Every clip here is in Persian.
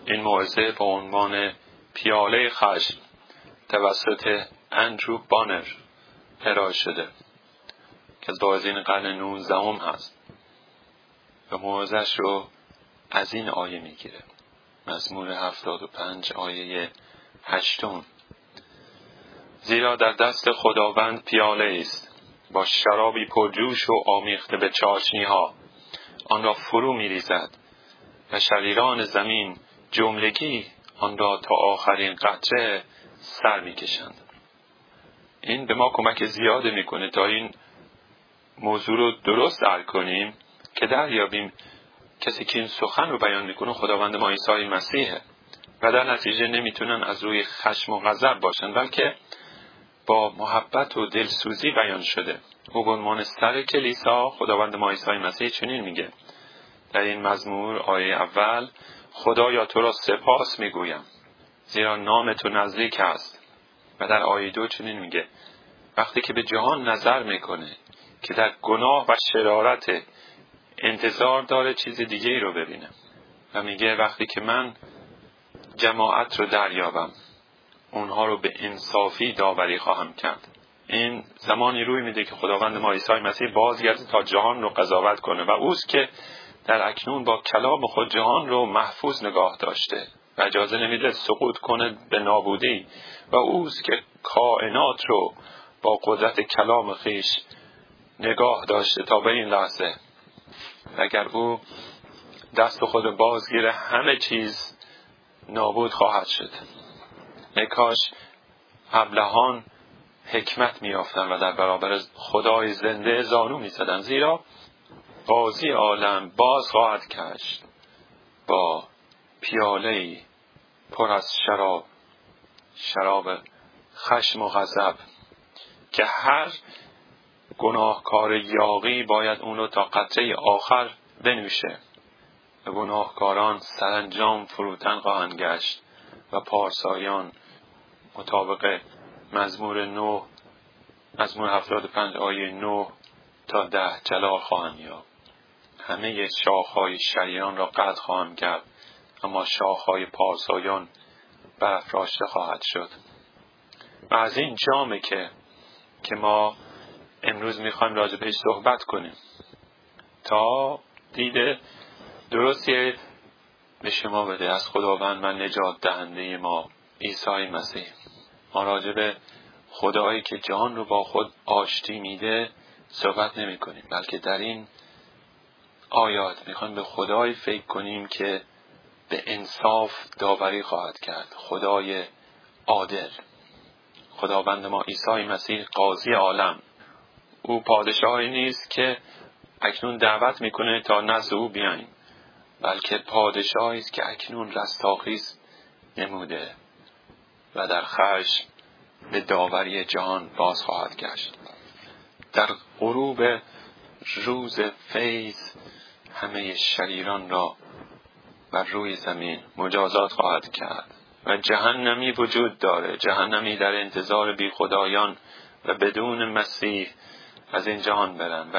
این موعظه با عنوان پیاله خشم توسط اندرو بانر ارائه شده که از واعظین قرن 19 هست و موعظه‌اش رو از این آیه میگیره. مزمور 75 آیه 8: زیرا در دست خداوند پیاله است با شرابی پرجوش و آمیخته به چاشنی‌ها، آن را فرو می‌ریزد و شریران زمین جملگی آن را تا آخرین قطره سر می‌کشند. این به ما کمک زیاده می‌کنه تا این موضوع رو درست درک کنیم که دریابیم کسی که این سخن رو بیان می‌کنه خداوند ما عیسی مسیحه و در نتیجه نمی‌تونن از روی خشم و غضب باشن، بلکه با محبت و دلسوزی بیان شده. او به عنوان سر کلیسا خداوند ما عیسی مسیح چنین میگه در این مزمور آیه اول: خدایا تو را سپاس میگویم زیرا نام تو نزدیک است. و در آیه 2 چنین میگه: وقتی که به جهان نظر میکنه که در گناه و شرارت انتظار داره چیز دیگه ای رو ببینه و میگه وقتی که من جماعت رو دریابم اونها رو به انصافی داوری خواهم کرد. این زمانی روی میده که خداوند ما عیسی مسیح بازگرده تا جهان رو قضاوت کنه و اوست که در اکنون با کلام خود جهان رو محفوظ نگاه داشته و اجازه نمیده سقوط کنه به نابودی و اوست که کائنات رو با قدرت کلام خیش نگاه داشته تا به این لحظه. اگر او دست خود بازگیره همه چیز نابود خواهد شد. ای کاش ابلهان حکمت میافتن و در برابر خدای زنده زانو میزدن، زیرا قاضی عالم باز خواهد کشت با پیاله‌ای پر از شراب خشم و غضب که هر گناهکار یاغی باید اون رو تا قطره آخر بنوشه و گناهکاران سرانجام فروتن خواهند گشت و پارسایان مطابق مزمور 75 آیه 9 تا 10 جلال خواهند یافت. همه شاخهای شریران را قطع خواهند کرد اما شاخهای پارسایان برافراشته خواهد شد. و از این جامه که ما امروز میخوایم راجع بهش صحبت کنیم تا دیده درستی به شما بده از خداوند و نجات دهنده ما عیسی مسیح. ما راجع به خدایی که جهان رو با خود آشتی میده صحبت نمی کنیم، بلکه در این آیات میخوایم به خدایی فکر کنیم که به انصاف داوری خواهد کرد. خدای عادل، خداوند ما عیسی مسیح قاضی عالم. او پادشاهی نیست که اکنون دعوت میکنه تا نزد او بیاییم، بلکه پادشاهی است که اکنون رستاخیز نموده و در خشم به داوری جهان باز خواهد گشت. در غروب روز فیض همه شریران را بر روی زمین مجازات خواهد کرد و جهنمی وجود داره، جهنمی در انتظار بی خدایان و بدون مسیح از این جهان برن. و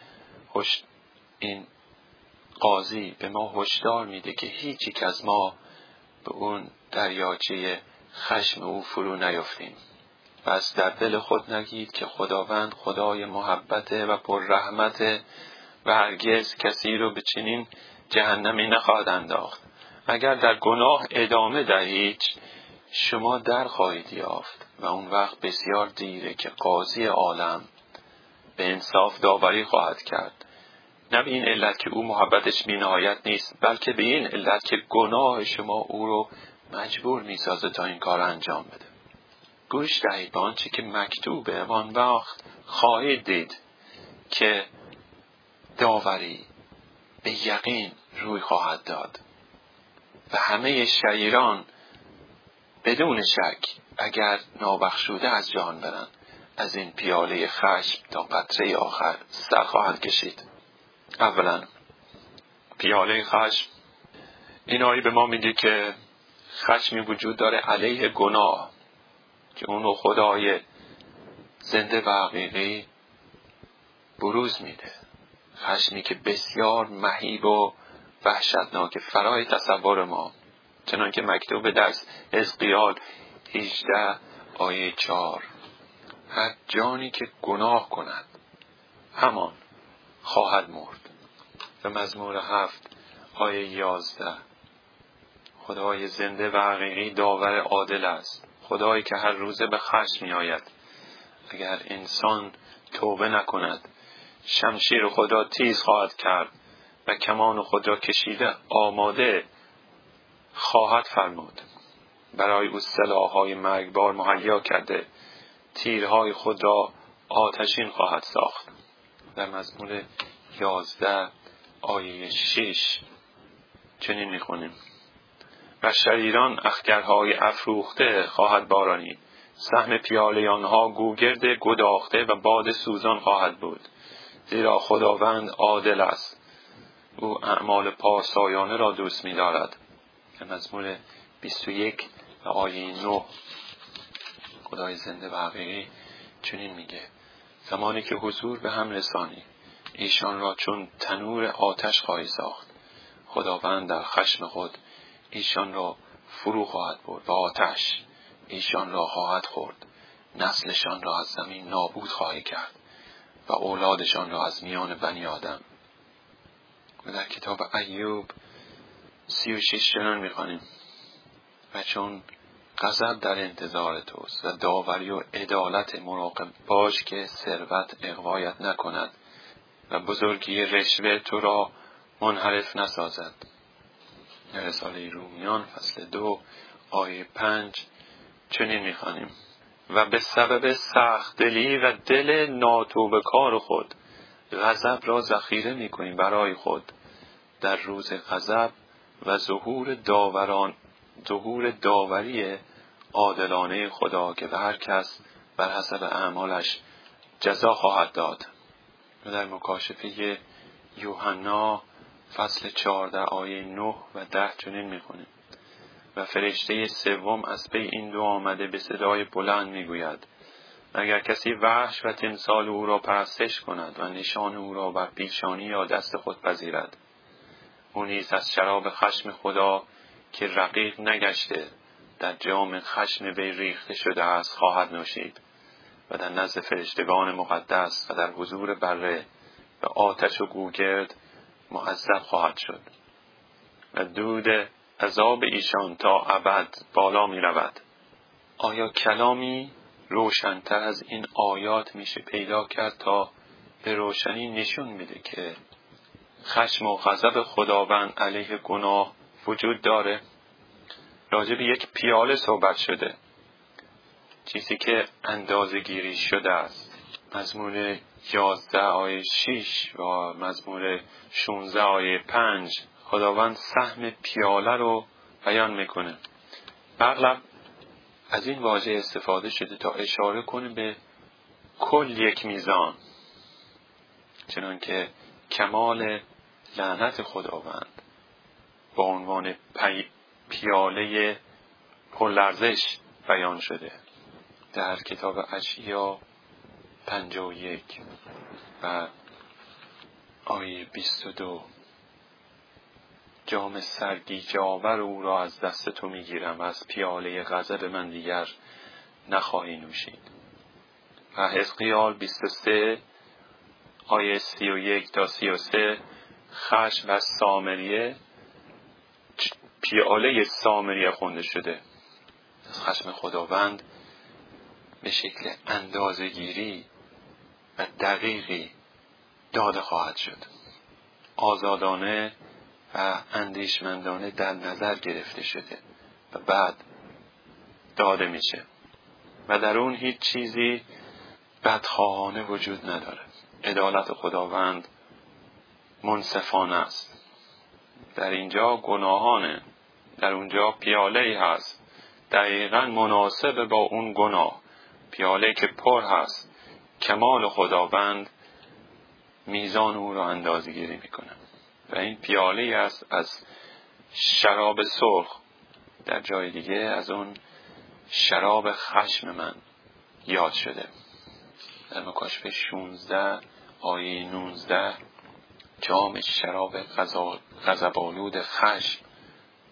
این قاضی به ما هشدار میده که هیچ یک از ما به اون دریاچه خشم او فرو نیفتیم. پس در دل خود نگید که خداوند خدای محبته و پر رحمته و هرگز کسی رو به چنین جهنمی نخواهد انداخت. اگر در گناه ادامه دهید شما در خواهید یافت و اون وقت بسیار دیره که قاضی عالم به انصاف داوری خواهد کرد. نه به این علت که او محبتش بی نهایت نیست، بلکه به این علت که گناه شما او رو مجبور میسازه تا این کار انجام بده. گوش دهید به آنچه که مکتوبه، آن وقت خواهید دید که داوری به یقین روی خواهد داد و همه شریران بدون شک اگر نابخشوده از جهان برن از این پیاله خشم تا قطره آخر سر خواهند کشید. اولا پیاله خشم، این آیه به ما میگه که خشمی وجود داره علیه گناه که اونو خدای زنده و حقیقی بروز میده. خشمی که بسیار مهیب و وحشتناک، فرای تصور ما. چنانکه مکتوب در حزقیال 18 آیه 4: هر جانی که گناه کند همان خواهد مرد. و مزمور 7 آیه 11: خدای زنده و حقیقی داور عادل است، خدایی که هر روزه به خشم می آید. اگر انسان توبه نکند، شمشیر خدا تیز خواهد کرد و کمان خود را کشیده آماده خواهد فرمود. برای او سلاح‌های مرگبار مهیا کرده، تیرهای خود را آتشین خواهد ساخت. در مزمور 11 آیه 6 چنین می‌خوانیم: و شریران اخگرهای افروخته خواهد بارانید، سهم پیاله آنها گوگرد گداخته و باد سوزان خواهد بود. زیرا خداوند عادل است، او اعمال پارسایانه را دوست می‌دارد. مزمور 21 و آیه 9 خدای زنده و حقیقی چنین میگه: زمانی که حضور به هم رسانی، ایشان را چون تنور آتش خواهی ساخت. خداوند در خشم خود ایشان را فرو خواهد برد و آتش ایشان را خواهد خورد. نسلشان را از زمین نابود خواهی کرد و اولادشان را از میان بنی آدم. و در کتاب ایوب 36 چنان میخوانیم: و چون غضب در انتظار توست و داوری و عدالت مراقب باش که ثروت اغوایت نکند و بزرگی رشوه تو را منحرف نسازد. رساله رومیان فصل 2 آیه 5 چنین میخوانیم: و به سبب سخت دلی و دل ناتوبه‌کار خود غضب را ذخیره میکنیم برای خود در روز غضب و ظهور داوری عادلانه خدا که به هر کس بر حسب اعمالش جزا خواهد داد. و در مکاشفه یوحنا فصل 14 آیه 9 و 10 چنین میخونیم: و فرشته سوم از پی این دو آمده به صدای بلند میگوید: اگر کسی وحش و تمثال او را پرستش کند و نشان او را بر پیشانی یا دست خود پذیرد، او نیز از شراب خشم خدا که رقیق نگشته در جام خشم وی ریخته شده است خواهد نوشید و در نزد فرشتگان مقدس و در حضور بره و آتش و گوگرد معذب خواهد شد. و دود عذاب ایشان تا ابد بالا می رود. آیا کلامی روشن‌تر از این آیات میشه پیدا کرد تا به روشنی نشون میده که خشم و غضب خداوند علیه گناه وجود داره؟ راجع به یک پیاله صحبت شده، چیزی که اندازه گیری شده است. مزمور 11 آیه 6 و مزمور 16 آیه 5 خداوند سهم پیاله رو بیان میکنه. اغلب از این واژه استفاده شده تا اشاره کنه به کل یک میزان، چنانکه کمال لعنت خداوند با عنوان پیاله پرلرزش بیان شده در کتاب اشعیا 51 و آیه 22: جام سرگیج‌آور او را از دست تو میگیرم، از پیاله غضب من دیگر نخواهی نوشید. و حزقیال 23 آیه 31 تا 33: خشم و سامریه، پیاله سامریه خونده شده. از خشم خداوند به شکل اندازه‌گیری و دقیقی داده خواهد شد، آزادانه و اندیشمندانه در نظر گرفته شده و بعد داده میشه و در اون هیچ چیزی بدخواهانه وجود نداره. عدالت خداوند منصفانه است. در اینجا گناهانه، در اونجا پیاله‌ای هست دقیقاً مناسب با اون گناه، پیاله که پر هست. کمال خداوند میزان او را اندازه‌گیری میکنه و این پیاله است از شراب سرخ. در جای دیگه از اون شراب خشم من یاد شده. در مکاشفه 16 آیه 19: جام شراب غضب‌آلود خشم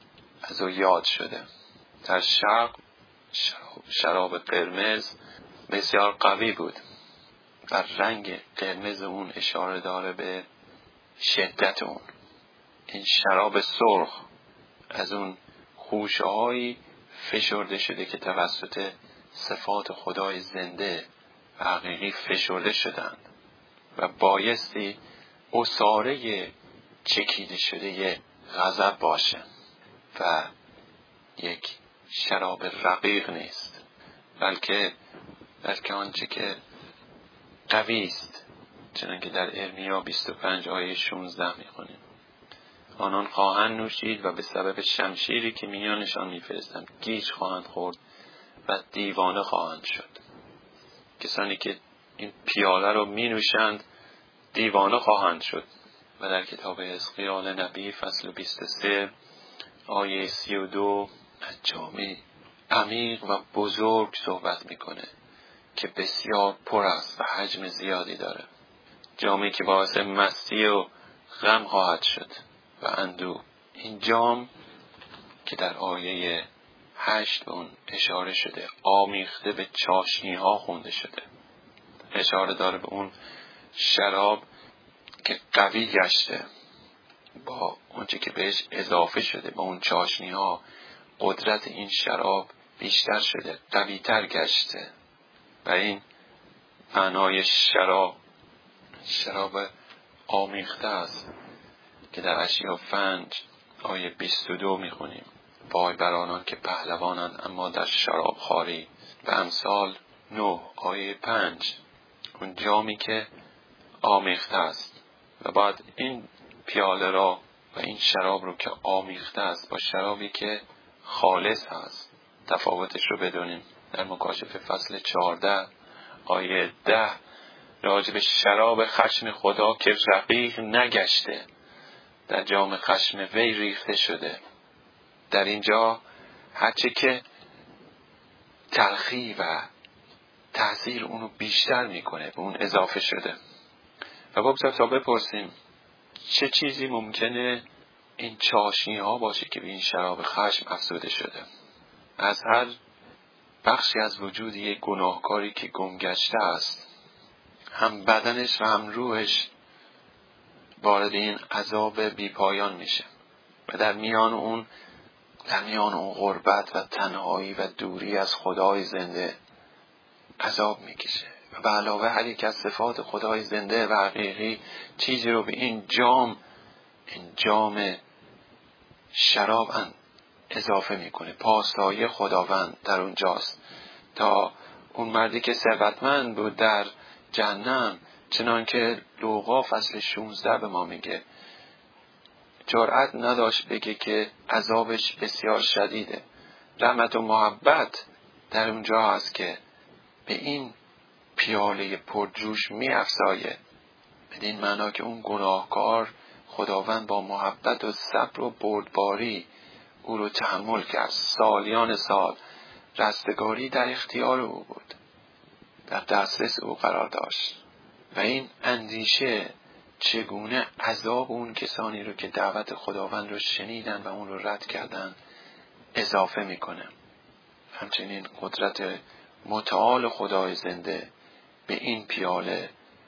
از او یاد شده. در شرق شراب قرمز بسیار قوی بود و رنگ قرمز اون اشاره داره به شدت اون. این شراب سرخ از اون خوشه‌هایی فشرده شده که توسط صفات خدای زنده و حقیقی فشرده شدند و بایستی عصاره چکیده شده غضب باشه و یک شراب رقیق نیست، بلکه آنچه که قوی است، چنانکه در ارمیا 25 آیه 16 میخونیم. آنان خواهند نوشید و به سبب شمشیری که میانشان میفرستم گیج خواهند خورد و دیوانه خواهند شد. کسانی که این پیاله رو می نوشند دیوانه خواهند شد. و در کتاب حزقیال نبی فصل 23 آیه 32 از جامی عمیق و بزرگ صحبت میکنه که بسیار پر است و حجم زیادی داره. جامی که باعث مستی و غم خواهد شد و اندوه. این جام که در آیه 8 به اون اشاره شده، آمیخته به چاشنی ها خونده شده، اشاره داره به اون شراب که قوی گشته با اونچه که بهش اضافه شده، با اون چاشنی ها قدرت این شراب بیشتر شده، قوی تر گشته. و این معنای شراب آمیخته است که در اشعیا 5 آیه 22 میخونیم. وای بر آنان که پهلوانند اما در شراب خواری. و امثال 9 آیه 5 اون جامی که آمیخته است و بعد این پیاله را و این شراب رو که آمیخته است با شرابی که خالص هست تفاوتش رو بدونیم. در مکاشفه فصل 14 آیه 10 راجع به شراب خشم خدا که رقیق نگشته در جام خشم وی ریخته شده. در اینجا هرچه که تلخی و تأثیر اونو بیشتر میکنه به اون اضافه شده. و بگذار تا بپرسیم چه چیزی ممکنه این چاشنی ها باشه که به این شراب خشم افزوده شده. از هر بخشی از وجود یک گناهکاری که گمگشته است، هم بدنش و هم روحش وارد این عذاب بیپایان میشه و در میان اون غربت و تنهایی و دوری از خدای زنده عذاب میکشه. و به علاوه هر یک از صفات خدای زنده و حقیقی چیزی رو به این جام شراب اضافه میکنه. پاسداری خداوند در اونجاست تا اون مردی که ثروتمند بود در جهنم، چنان که لوقا فصل 16 به ما میگه، جرأت نداشت بگه که عذابش بسیار شدیده. رحمت و محبت در اونجا هست که به این پیاله پرجوش می افزایه. بدین معنا که اون گناهکار خداوند با محبت و صبر و بردباری او رو تحمل کرد. سالیان سال رستگاری در اختیار او بود، در دسترس او قرار داشت. و این اندیشه چگونه عذاب اون کسانی رو که دعوت خداوند رو شنیدن و اون رو رد کردن اضافه میکنه. همچنین قدرت متعال خدای زنده به این پیاله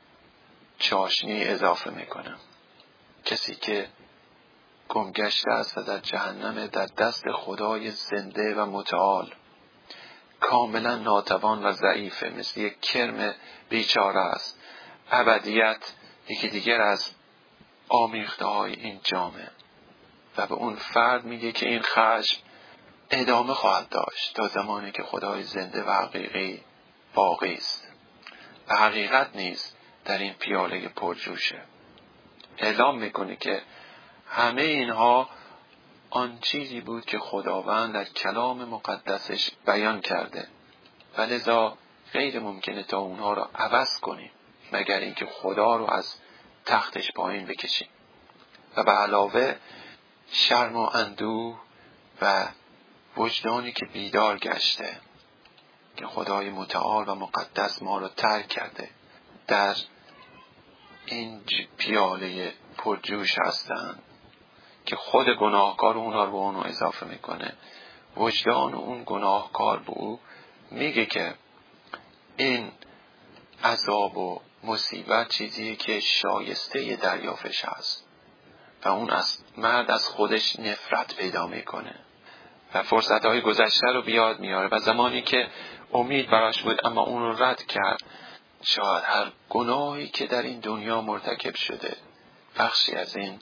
چاشنی اضافه میکنه. کسی که گمگشته است و در جهنم در دست خدای زنده و متعال کاملا ناتوان و ضعیفه، مثل یک کرم بیچاره است. ابدیت یکی دیگر از آمیخته های این جامه و به اون فرد میگه که این خشم ادامه خواهد داشت تا زمانی که خدای زنده و حقیقی باقی است. و حقیقت نیست در این پیاله پرجوشه. اعلام میکنه که همه اینها آن چیزی بود که خداوند در کلام مقدسش بیان کرده و لذا غیر ممکنه تا اونها را عوض کنیم مگر اینکه خدا رو از تختش پایین بکشیم. و به علاوه شرم و اندوه و وجدانی که بیدار گشته که خدای متعال و مقدس ما رو ترک کرده در این پیاله پرجوش هستند که خود گناهکار اونا رو به اونو اضافه میکنه. وجدان اون گناهکار به او میگه که این عذاب و مصیبت چیزیه که شایسته دریافتش هست و اون مرد از خودش نفرت پیدا میکنه و فرصتهای گذشته رو بیاد میاره و زمانی که امید براش بود اما اون رو رد کرد. شاید هر گناهی که در این دنیا مرتکب شده بخشی از این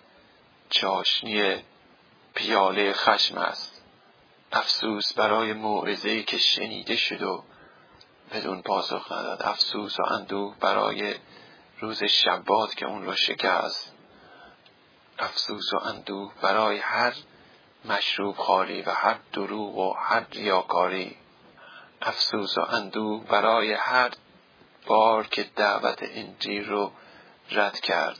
چاشنی پیاله خشم است. افسوس برای موعظه‌ای که شنیده شد و بدون پاسخ نداد. افسوس و اندوه برای روز شبات که اون رو شکست. افسوس و اندوه برای هر مشروب خواری و هر دروغ و هر ریاکاری. افسوس و اندوه برای هر بار که دعوت انجیل رو رد کرد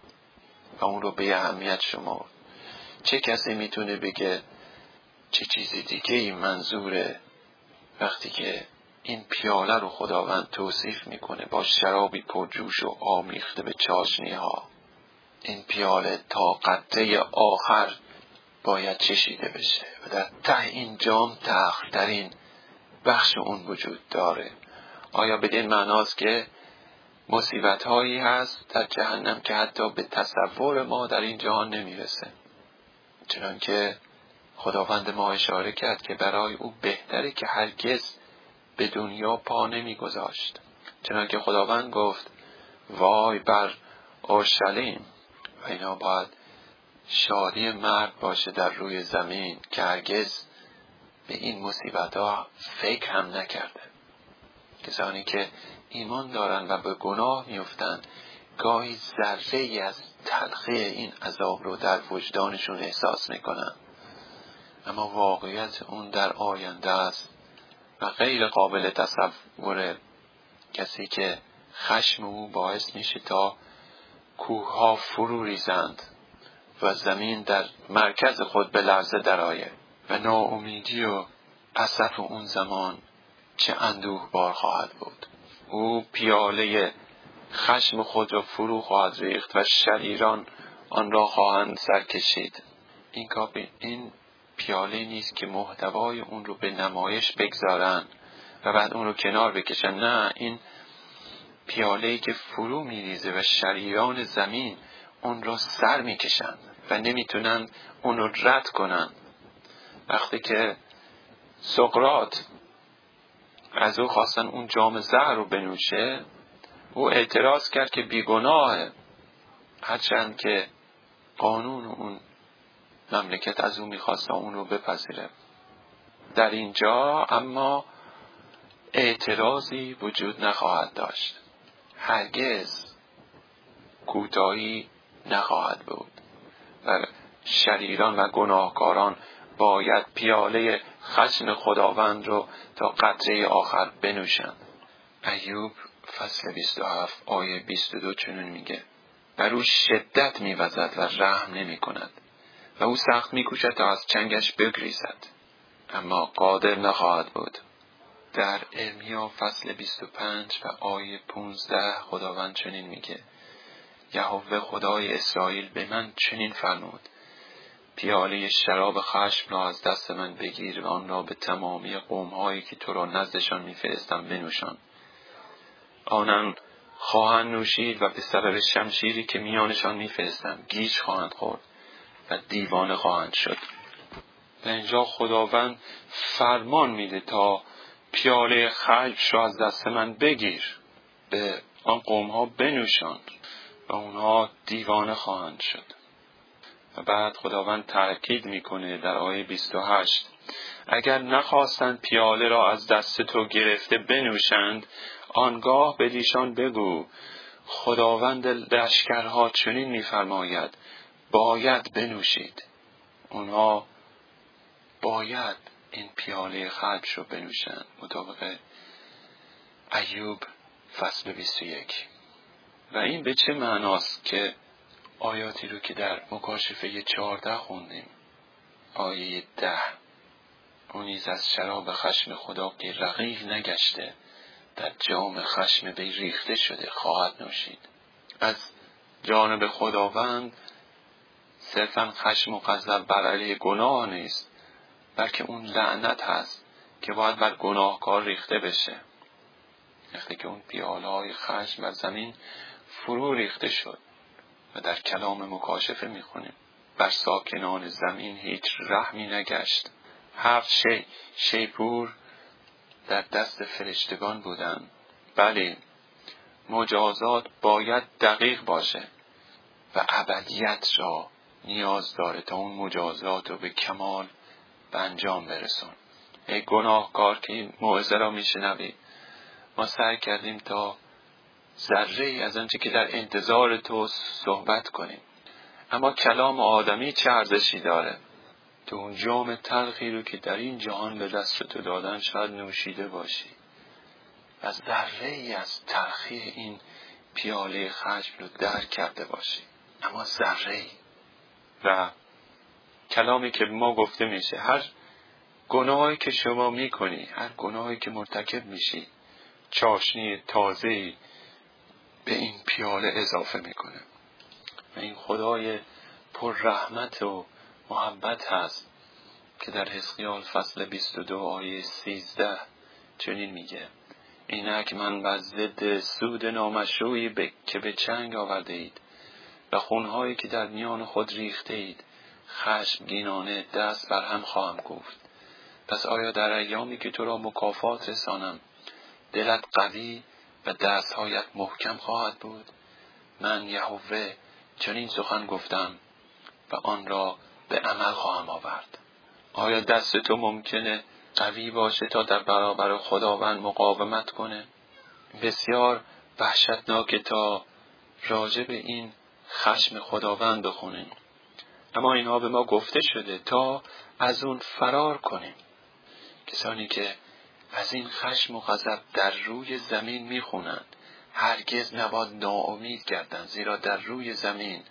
و اون رو به اهمیت شمرد. چه کسی میتونه بگه چه چیز دیگه ای منظوره وقتی که این پیاله رو خداوند توصیف میکنه با شرابی پرجوش و آمیخته به چاشنی ها. این پیاله تا قطره آخر باید چشیده بشه و در ته این جام تلخترین بخش اون وجود داره. آیا بدین معناست که مصیبت هایی هست در جهنم که حتی به تصور ما در این جهان نمیرسه؟ چنانکه خداوند ما اشاره کرد که برای او بهتره که هرگز به دنیا پا نمیگذاشت. چنانکه خداوند گفت وای بر اورشلیم و اینا باید شادی مرد باشه در روی زمین که هرگز به این مصیبت ها فکر هم نکرده. کسانی که ایمان دارن و به گناه میفتن گاهی ذره ای از تلخی این عذاب رو در وجدانشون احساس میکنن، اما واقعیت اون در آینده است و غیر قابل تصوره. کسی که خشم او باعث میشه تا کوه ها فرو ریزند و زمین در مرکز خود به لرزه درآید و ناامیدی و اسف اون زمان چه اندوه بار خواهد بود. او پیاله خشم خود را فرو خواهد ریخت و شریران آن را خواهند سرکشید. این پیاله نیست که محتوای اون رو به نمایش بگذارن و بعد اون رو کنار بکشن. نه، این پیاله‌ای که فرو میریزه و شریران زمین اون را سر میکشن و نمیتونن اون رو رد کنن. وقتی که سقراط از او خواستن اون جام زهر رو بنوشه، او اعتراض کرد که بیگناهه، هرچند که قانون اون مملکت از او میخواست اون رو بپذیره. در اینجا اما اعتراضی وجود نخواهد داشت، هرگز کوتاهی نخواهد بود و شریران و گناهکاران باید پیاله خشم خداوند رو تا قطره آخر بنوشند. ایوب فصل 27 آیه 22 چنین میگه: بر او شدت می‌وزد و رحم نمی کند و او سخت می‌کوشد تا از چنگش بگریزد، اما قادر نخواهد بود. در ارمیا فصل 25 و آیه 15 خداوند چنین میگه: یهوه خدای اسرائیل به من چنین فرمود: پیاله شراب خشم را از دست من بگیر و آن را به تمامی قوم‌هایی که تو را نزدشان می‌فرستم بنوشان. آنان خواهند نوشید و به سبب شمشیری که میانشان می‌فرستم گیج خواهند خورد و دیوانه خواهند شد. و اینجا خداوند فرمان میده تا پیاله خشم را از دست من بگیر، به آن قوم‌ها بنوشان و اونها دیوانه خواهند شد. و بعد خداوند تأکید میکنه در آیه 28: اگر نخواستند پیاله را از دست تو گرفته بنوشند، آنگاه به ایشان بگو خداوند لشکرها چنین میفرماید: باید بنوشید. اونها باید این پیاله خشم رو بنوشند مطابق ایوب فصل 21. و این به چه معناست که آیاتی رو که در مکاشفه 14 خوندیم، آیه 10: اون نیز از شراب خشم خدا که رقیق نگشته در جام خشم وی ریخته شده خواهد نوشید. از جانب خداوند صرفا خشم و غضب بر علیه گناه نیست، بلکه اون لعنت هست که باید بر گناهکار ریخته بشه. وقتی که اون پیاله‌های خشم بر زمین فرو ریخته شد و در کلام مکاشفه میخونیم بر ساکنان زمین هیچ رحمی نگشت. 7 شیپور در دست فرشتگان بودن. بله، مجازات باید دقیق باشه و ابدیت را نیاز داره تا اون مجازات رو به کمال به انجام برسون. ای گناهکار که این موعظه را میشنوی، ما سعی کردیم تا ذره از آنچه که در انتظار تو صحبت کنیم، اما کلام آدمی چه ارزشی داره؟ تو اون جام تلخی رو که در این جهان به دست تو دادن شاید نوشیده باشی، از ذره از تلخی این پیاله خشم رو درک کرده باشی، اما ذره. و کلامی که ما گفته میشه هر گناهی که شما میکنی، هر گناهی که مرتکب میشی، چاشنی تازه‌ای به این پیاله اضافه میکنه. و این خدای پر رحمت و محبت هست که در حزقیال فصل 22 آیه 13 چنین میگه: اینک من بر ضد سود نامشروعی که به چنگ آورده اید و خونهایی که در میان خود ریخته اید خشمگینانه دست بر هم خواهم کوفت. پس آیا در ایامی که تو را مکافات رسانم دلت قوی و دستهایت محکم خواهد بود؟ من یهوه چنین سخن گفتم و آن را به عمل خواهم آورد. آیا دست تو ممکنه قوی باشه تا در برابر خداوند مقاومت کنه؟ بسیار وحشتناکه تا راجع به این خشم خداوند بخونیم، اما اینها به ما گفته شده تا از اون فرار کنیم. کسانی که از این خشم و غضب در روی زمین میخونن هرگز نباید ناامید گردن، زیرا در روی زمین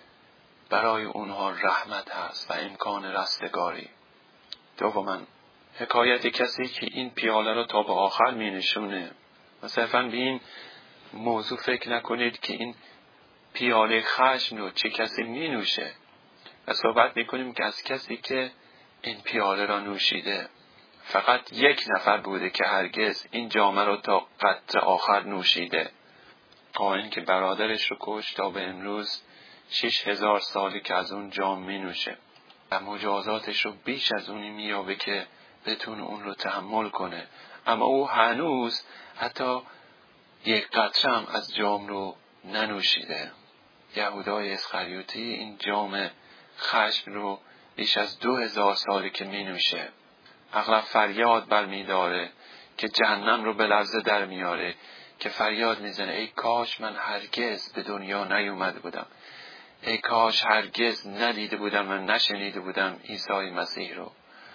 برای اونها رحمت هست و امکان رستگاری. دوما، حکایت کسی که این پیاله را تا به آخر می نشونه. و صرفاً به این موضوع فکر نکنید که این پیاله خشم رو چه کسی می نوشه، و صحبت می کنیم که از کسی که این پیاله را نوشیده. فقط یک نفر بوده که هرگز این جامه را تا قطره آخر نوشیده. قائن که برادرش رو کشت تا به امروز 6000 سالی که از اون جام می نوشه و مجازاتش رو بیش از اونی میابه که بتونه اون رو تحمل کنه، اما او هنوز حتی یک قطره هم از جام رو ننوشیده. یهودای اسخریوطی این جام خشم رو بیش از 2000 سالی که می نوشه، اغلب فریاد برمی داره که جهنم رو به لرزه در میاره، که فریاد میزنه ای کاش من هرگز به دنیا نیومده بودم، ای کاش هرگز ندیده بودم و نشنیده بودم عیسی مسیح رو.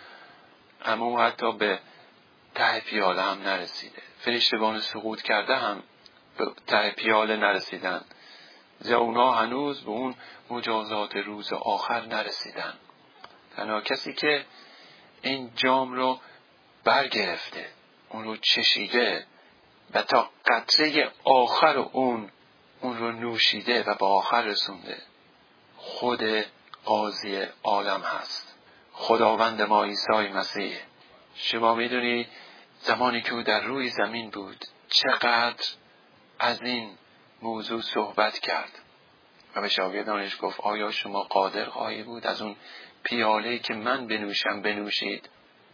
اما او حتی به ته پیاله هم نرسیده. فرشتگان سقوط کرده هم به ته پیاله نرسیدن، زیرا اونا هنوز به اون مجازات روز آخر نرسیدن. تنها کسی که این جام رو برگرفته، اون رو چشیده و تا قطره آخر اون رو نوشیده و به آخر رسونده، خود قاضی عالم هست، خداوند ما عیسی مسیح. شما میدونی زمانی که او در روی زمین بود چقدر از این موضوع صحبت کرد و به شاگردانش گفت آیا شما قادر خواهید بود از اون پیاله‌ای که من بنوشم بنوشید؟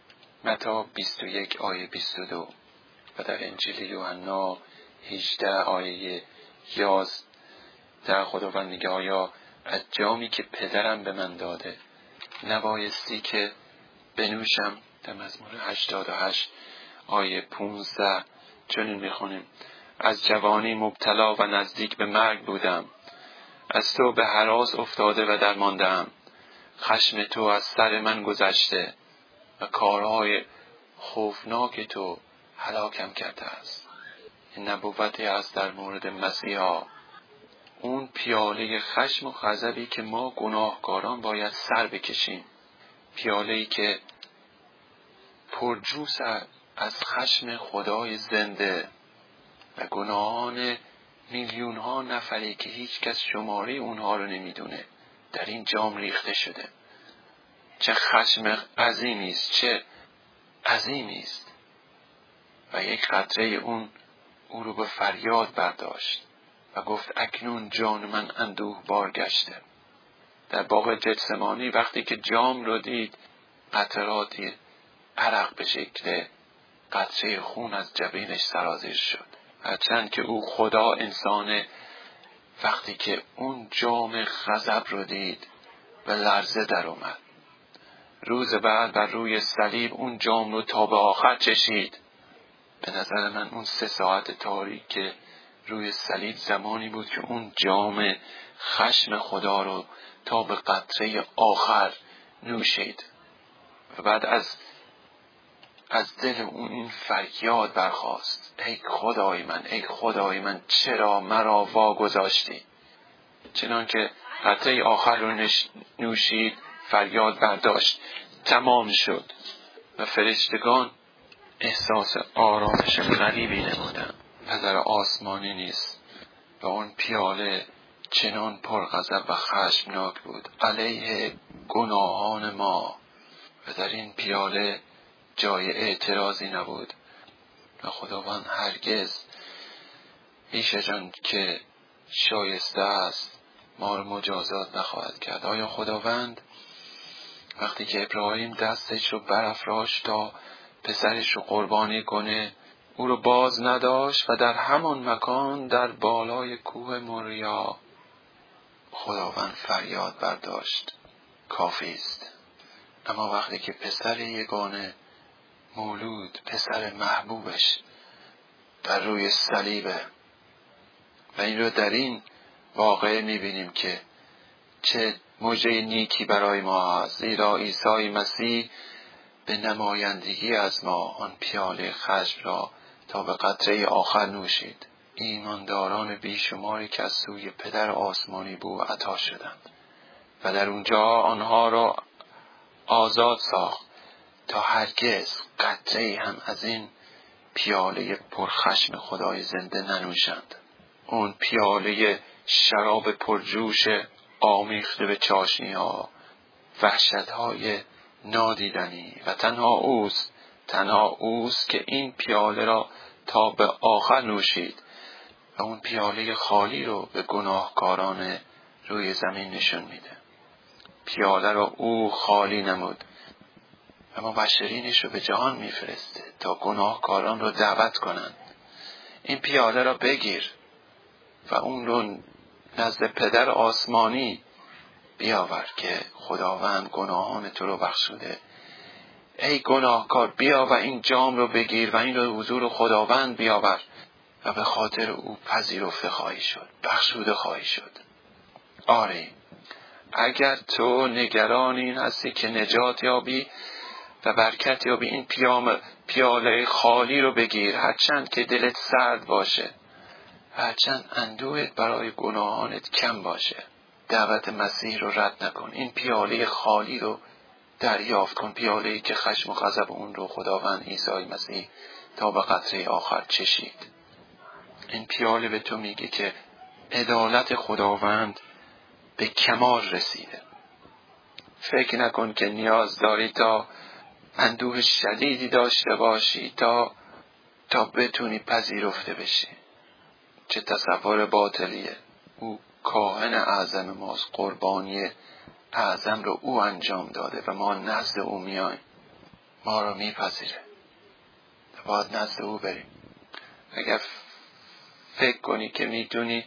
متی 21 آیه 22 و در انجیل یوحنا 18 آیه 11 خداوند میگه آیا از جامی که پدرم به من داده نبایستی که بنوشم؟ در مزمور 88 آیه 15 چنین میخونیم از جوانی مبتلا و نزدیک به مرگ بودم، از تو به هراس افتاده و درمانده‌ام. خشم تو از سر من گذشته و کارهای خوفناک تو هلاکم کرده است. این نبوتی است در مورد مسیحا، اون پیاله خشم و غضبی که ما گناهکاران باید سر بکشیم، پیاله‌ای که پرجوش از خشم خدای زنده و گناهان میلیون ها نفری که هیچ کس شماره اونها رو نمیدونه در این جام ریخته شده. چه خشم عظیمی است، چه عظیمی است. و یک قطره اون او رو به فریاد برداشت و گفت اکنون جان من اندوه بار گشته. در باغ گتسمانی وقتی که جام رو دید، قطراتی عرق به شکل قطره خون از جبینش سرازیر شد. هرچند که او خدا انسانه، وقتی که اون جام غضب رو دید به لرزه در اومد. روز بعد بر روی صلیب اون جام رو تا به آخر چشید. به نظر من اون 3 ساعت تاریک که روی صلیب زمانی بود که اون جام خشم خدا رو تا به قطره آخر نوشید. و بعد از دل اون این فریاد برخاست: ای خدای من، ای خدای من، چرا مرا واگذاشتی؟ چنان که قطره آخر رو نوشید، فریاد برداشت، تمام شد. و فرشتگان احساس آرامش غریبی نمودند. نظر آسمانی نیست و اون پیاله چنان پرغضب و خشمناک بود علیه گناهان ما و در این پیاله جای اعتراضی نبود. و خداوند هرگز بیش از آن که شایسته است ما رو مجازات نخواهد کرد. آیا خداوند وقتی که ابراهیم دستش رو برافراشت تا پسرش رو قربانی کنه، او رو باز نداشت و در همان مکان در بالای کوه موریا خداوند فریاد برداشت؟ کافی است. اما وقتی که پسر یگانه مولود، پسر محبوبش بر روی صلیبه و این رو در این واقعه میبینیم که چه موجه نیکی برای ما هست، زیرا عیسی مسیح به نمایندگی از ما آن پیاله خشم را تا به قطره آخر نوشید. ایمانداران بیشماری که از سوی پدر آسمانی به او عطا شدند و در اونجا آنها را آزاد ساخت تا هرگز قطره هم از این پیاله پرخشم خدای زنده ننوشند. اون پیاله شراب پرجوش آمیخته به چاشنی ها، وحشت های نادیدنی و تنها اوست که این پیاله را تا به آخر نوشید و اون پیاله خالی رو به گناهکاران روی زمین نشون میده. پیاله را او خالی نمود، اما بشرینش رو به جهان میفرسته تا گناهکاران رو دعوت کنند این پیاله را بگیر و اون رو نزد پدر آسمانی بیاور که خداوند گناهان تو رو بخشوده. ای گناهکار، بیا و این جام رو بگیر و این رو حضور خداوند بیاور و به خاطر او پذیرفته خواهی شد، بخشوده خواهی شد. آره، اگر تو نگران این هستی که نجات یابی و برکت یابی، این پیاله خالی رو بگیر، هرچند که دلت سرد باشه، هرچند اندوهت برای گناهانت کم باشه. دعوت مسیح رو رد نکن. این پیاله خالی رو دریافت کن، پیاله‌ای که خشم و غضب اون رو خداوند عیسی مسیح تا به قطره آخر چشید. این پیاله به تو میگه که عدالت خداوند به کمال رسیده. فکر نکن که نیاز داری تا اندوه شدیدی داشته باشی تا بتونی پذیرفته بشی. چه تصور باطلیه. او کاهن اعظم ماست، قربانی اعظم رو او انجام داده و ما نزد او میایم، ما رو میپذیره و باید نزد او بریم. اگر فکر کنی که میتونی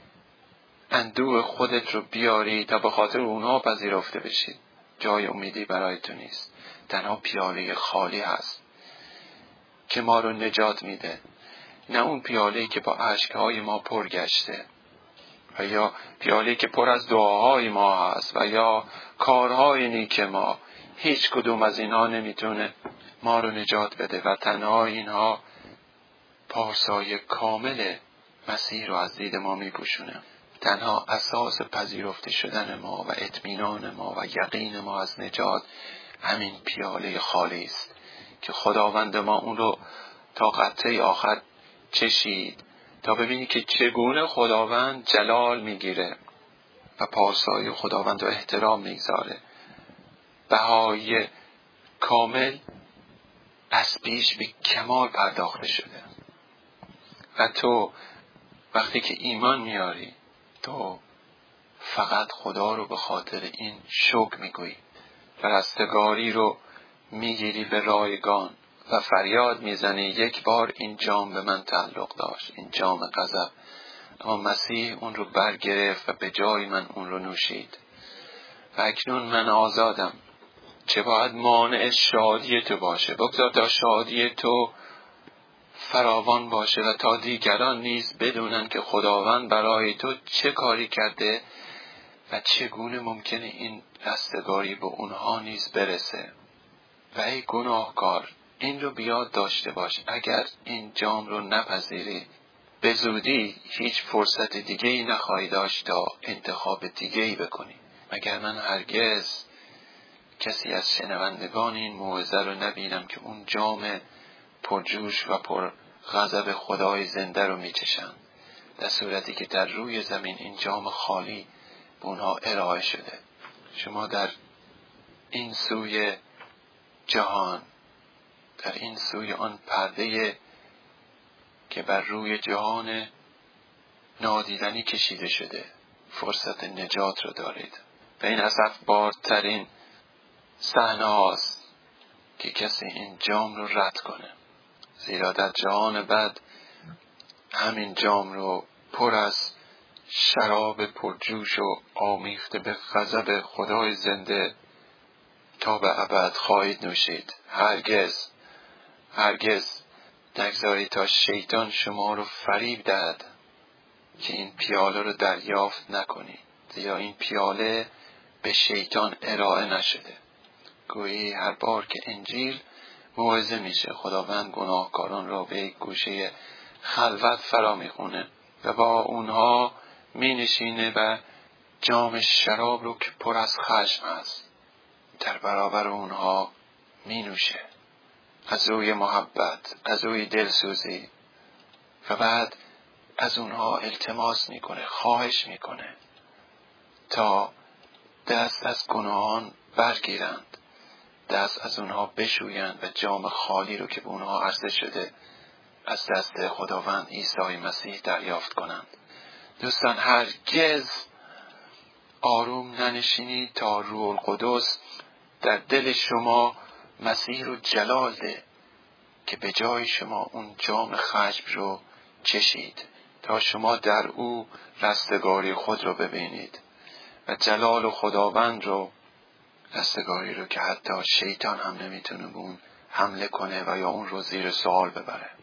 اندوه خودت رو بیاری تا به خاطر اونها پذیرفته بشی، جای امیدی برای تو نیست. تنها پیاله خالی هست که ما رو نجات میده، نه اون پیاله‌ای که با اشک‌های ما پر گشته و یا پیاله‌ای که پر از دعاهای ما هست و یا کارهای نیک ما. هیچ کدوم از اینها نمیتونه ما رو نجات بده و تنها اینها پارسای کامل مسیح رو از دید ما میپوشونه. تنها اساس پذیرفته شدن ما و اطمینان ما و یقین ما از نجات همین پیاله خالی است که خداوند ما اون رو تا قطره آخر چشید تا ببینی که چگونه خداوند جلال میگیره و پاسای خداوند رو احترام میگذاره. بهای کامل از پیش به کمال پرداخته شده و تو وقتی که ایمان میاری تو فقط خدا رو به خاطر این شکر میگویی و رستگاری رو میگیری به رایگان و فریاد میزنی یک بار این جام به من تعلق داشت، این جام غضب، اما مسیح اون رو برگرفت و به جای من اون رو نوشید و اکنون من آزادم. چه باید مانع شادی تو باشه؟ بگذار تا شادی تو فراوان باشه و تا دیگران نیز بدونن که خداوند برای تو چه کاری کرده و چگونه ممکنه این رستگاری به اونها نیز برسه. و ای گناهکار، این رو بیاد داشته باش، اگر این جام رو نپذیری به زودی هیچ فرصت دیگه‌ای نخواهی داشت تا انتخاب دیگه‌ای بکنی. مگر من هرگز کسی از شنوندگان این موعظه رو نبینم که اون جام پرجوش و پر غضب خدای زنده رو میچشن، در صورتی که در روی زمین این جام خالی به اونها ارائه شده. شما در این سوی جهان، در این سوی آن پرده که بر روی جهان نادیدنی کشیده شده فرصت نجات رو دارید و این اسفبارترین صحنه هاست که کسی این جام رو رد کنه، زیرا در جهان بعد همین جام رو پر از شراب پرجوش و آمیخته به غضب خدای زنده تا به ابد خواهید نوشید. هرگز نگذارید تا شیطان شما رو فریب دهد که این پیاله رو دریافت نکنی، زیرا این پیاله به شیطان ارائه نشده. گویی هر بار که انجیل موعظه میشه خداوند گناهکاران را به یک گوشه خلوت فرا میخونه و با اونها مینشینه و جام شراب رو که پر از خشم است در برابر اونها مینوشه، از روی محبت، از روی دلسوزی، و بعد از اونها التماس میکنه، خواهش میکنه تا دست از گناهان برگیرند، دست از اونها بشویند و جام خالی رو که به اونها عرضه شده از دست خداوند عیسی مسیح دریافت کنند. دوستان، هرگز آروم ننشینید تا روح القدس در دل شما مسیح رو جلال ده که به جای شما اون جام خشم رو چشید، تا شما در او رستگاری خود رو ببینید و جلال خداوند رو، رستگاری رو که حتی شیطان هم نمیتونه به اون حمله کنه و یا اون رو زیر سوال ببره.